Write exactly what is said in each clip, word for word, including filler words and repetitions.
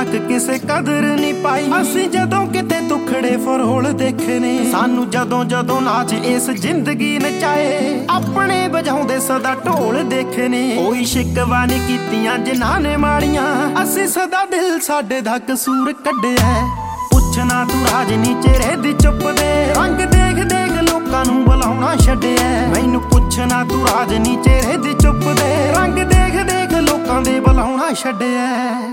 ਤੱਕ ਕਿਸੇ ਕਦਰ ਨਹੀਂ ਪਾਈ। ਅਸੀਂ ਜਦੋਂ ਕਿਤੇ ਦੁਖੜੇ ਫਰੋਲ ਦੇਖੇ ਨੇ, ਸਾਨੂੰ ਜਦੋਂ ਜਦੋਂ ਨਾਚ ਇਸ ਜ਼ਿੰਦਗੀ ਨਚਾਏ। ਆਪਣੇ ਵਜਾਉਂਦੇ ਸਦਾ ਢੋਲ ਦੇਖੇ ਨੇ, ਕੋਈ ਸ਼ਿਕਵਾ ਨਹੀਂ ਕੀਤੀਆਂ ਜਿਨ੍ਹਾਂ ਨੇ ਮਾੜੀਆਂ। ਅਸੀਂ ਸਦਾ ਦਿਲ ਸਾਡੇ ਦਾ ਕਸੂਰ ਕੱਢਿਆ। ਪੁੱਛਣਾ ਤੂੰ ਰਾਜਨੀ ਚਿਹਰੇ ਦੀ ਚੁੱਪ ਦੇ ਰੰਗ ਦੇਖ ਦੇਖ ਲੋਕਾਂ ਨੂੰ ਬੁਲਾਉਣਾ ਛੱਡਿਆ। ਮੈਨੂੰ ਪੁੱਛਣਾ ਤੂੰ ਰਾਜਨੀ ਚਿਹਰੇ ਦੀ ਚੁੱਪ ਦੇ ਰੰਗ ਦੇਖ ਦੇਖ ਲੋਕਾਂ ਦੇ ਬੁਲਾਉਣਾ ਛੱਡਿਆ।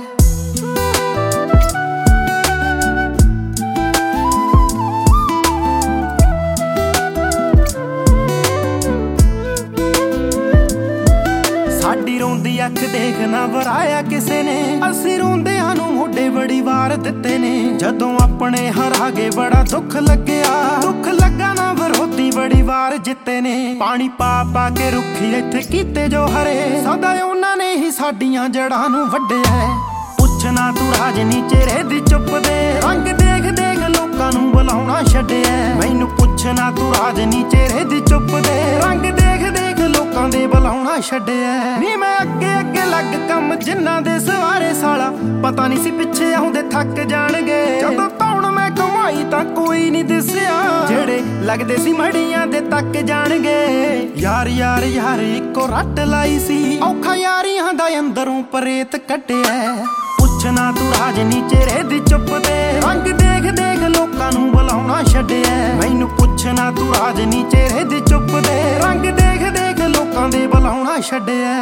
ਸਾਡੀ ਰੋਂਦੀ ਅੱਖ ਦੇਖ ਨਾ ਵਰਾਇਆ ਕਿਸੇ ਨੇ, ਅਸੀਂ ਰੋਂਦਿਆਂ ਨੂੰ ਮੋਢੇ ਬੜੀ ਵਾਰ ਦਿੱਤੇ ਨੇ। ਜਦੋਂ ਆਪਣੇ ਹਰਾ ਗਏ ਬੜਾ ਦੁੱਖ ਲੱਗਿਆ, ਦੁੱਖ ਲੱਗਾ ਨਾ ਵਿਰੋਧੀ ਬੜੀ ਵਾਰ ਜਿੱਤੇ ਨੇ। ਪਾਣੀ ਪਾ ਪਾ ਕੇ ਰੁੱਖੀ ਇੱਥੇ ਕੀਤੇ ਜੋ ਹਰੇ, ਸਦਾ ਉਹਨਾਂ ਨੇ ਹੀ ਸਾਡੀਆਂ ਜੜ੍ਹਾਂ ਨੂੰ ਵੱਢਿਆ। ਪੁੱਛਣਾ ਤੂੰ ਰਾਜਨੀ ਚਿਹਰੇ ਦੀ ਚੁੱਪ ਦੇ ਰੰਗ ਦੇਖ ਦੇਖ ਲੋਕਾਂ ਨੂੰ ਬੁਲਾਉਣਾ ਛੱਡਿਆ। ਮੈਨੂੰ ਪੁੱਛਣਾ ਤੂੰ ਰਾਜਨੀ ਚਿਹਰੇ ਦੀ ਚੁੱਪ ਦੇ ਰੰਗ ਦੇਖ ਦੇਖ ਲੋਕਾਂ ਦੇ ਬੁਲਾਉਣਾ ਛੱਡਿਆ। ਨੀ ਮੈਂ ਅੱਗੇ ਅੱਗੇ ਲੱਗ ਕੰਮ ਜਿਨ੍ਹਾਂ ਦੇ ਸਵਾਰੇ ਸਾਲਾ, ਪਤਾ ਨਹੀਂ ਸੀ ਪਿੱਛੇ ਆਉਂਦੇ ਥੱਕ ਜਾਣਗੇ। ਜਦੋਂ ਧੌਣ ਮੈਂ ਕਮਾਈ ਤਾਂ ਕੋਈ ਨਹੀਂ ਦਿਸਿਆ, ਜਿਹੜੇ ਲੱਗਦੇ ਸੀ ਮੜੀਆਂ ਦੇ ਤੱਕ ਜਾਣਗੇ। ਯਾਰ ਯਾਰ ਯਾਰ ਇੱਕੋ ਰੱਟ ਲਾਈ ਸੀ, ਔਖਾ ਯਾਰੀਆਂ ਦਾ ਅੰਦਰੋਂ ਪ੍ਰੇਤ ਕੱਢਿਆ। ਪੁੱਛਣਾ ਤੂੰ ਰਾਜਨੀ ਚਿਹਰੇ ਦੀ ਚੁੱਪ ਦੇ ਰੰਗ ਦੇਖ ਦੇਖ ਲੋਕਾਂ ਨੂੰ ਬੁਲਾਉਣਾ ਛੱਡਿਆ। ਮੈਨੂੰ ਪੁੱਛਣਾ ਤੂੰ ਰਾਜਨੀ ਚਿਹਰੇ ਦੀ ਚੁੱਪ ਦੇ ਰੰਗ ਦੇਖ ਦੇਖ ਲੋਕਾਂ ਦੇ ਬੁਲਾਉਣਾ ਛੱਡਿਆ।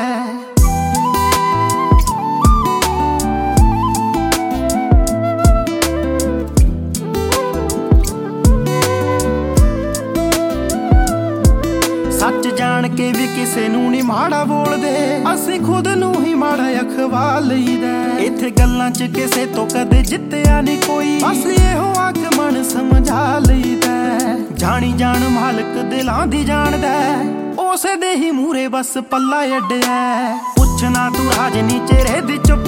ਸੱਚ ਜਾਣ ਕੇ ਵੀ ਕਿਸੇ ਨੂੰ ਨਹੀਂ ਮਾੜਾ ਬੋਲਦੇ, ਅਸੀਂ ਖੁਦ ਨੂੰ ਹੀ ਮਾੜਾ ਅਖਵਾ ਲਈਦਾ। ਇੱਥੇ ਗੱਲਾਂ 'ਚ ਕਿਸੇ ਤੋਂ ਕਦੇ ਜਿੱਤਿਆ ਨਹੀਂ ਕੋਈ, ਬਸ ਇਹੋ ਅੱਖ ਮਨ ਸਮਝਾ ਲਈਦਾ। ਜਾਣੀ ਜਾਣ ਮਾਲਕ ਦਿਲਾਂ ਦੀ ਜਾਣਦਾ, ਉਸੇ ਦੇ ਹੀ ਮੂਰੇ ਬਸ ਪੱਲਾ ਅੱਡਿਆ। ਪੁੱਛਣਾ ਤੂੰ ਰਾਜਨੀ ਚਿਹਰੇ ਦੀ ਚੁੱਪ